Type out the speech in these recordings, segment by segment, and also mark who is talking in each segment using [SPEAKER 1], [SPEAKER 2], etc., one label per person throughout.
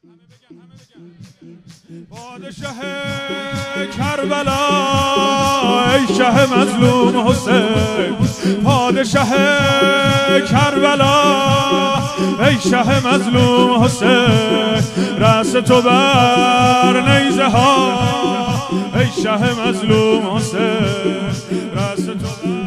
[SPEAKER 1] پادشه کربلا ای شه مظلوم حسین، پادشه کربلا ای شه مظلوم حسین، رأس تو بر نیزه ها ای شه مظلوم حسین، رأس تو بر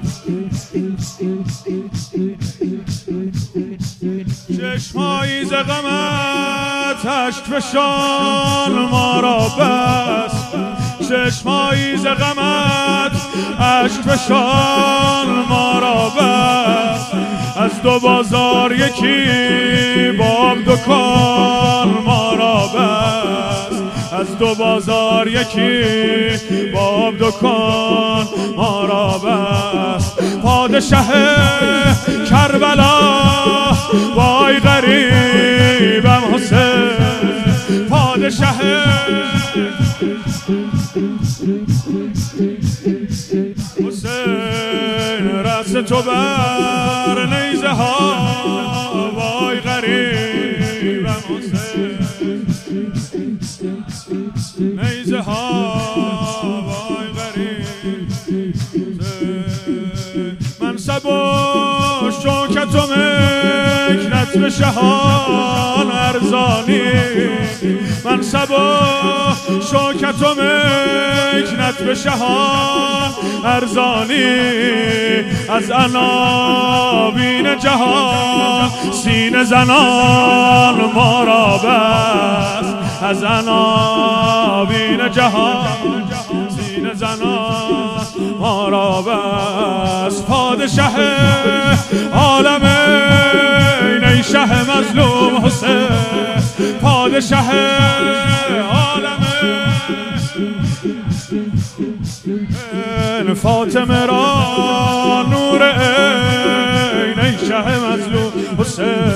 [SPEAKER 1] چشمایی ز غمت اشک فشان ما را بست، چشمایی ز غمت اشک فشان ما را بست، از دو بازار یکی باب دکان ما را بست، از دو بازار یکی باب دکان ما را بست. پادشه کربلا وای غریبم حسین، پادشه حسین، رأس تو بر نیزه ها وای غریبم حسین، نیزه ها وای غریب. منصب و شوکت و مکنت به شهان ارزانی، منصب و شوکت و مکنت به شهان ارزانی، از عناوین جهان سینه زنان ما را بست، از عناوین جهان سینه زنان ما را بست. پادشه عالم ای شه مظلوم حسین، پادشه عالم فاطمه را نور عین ای شه مظلوم حسین،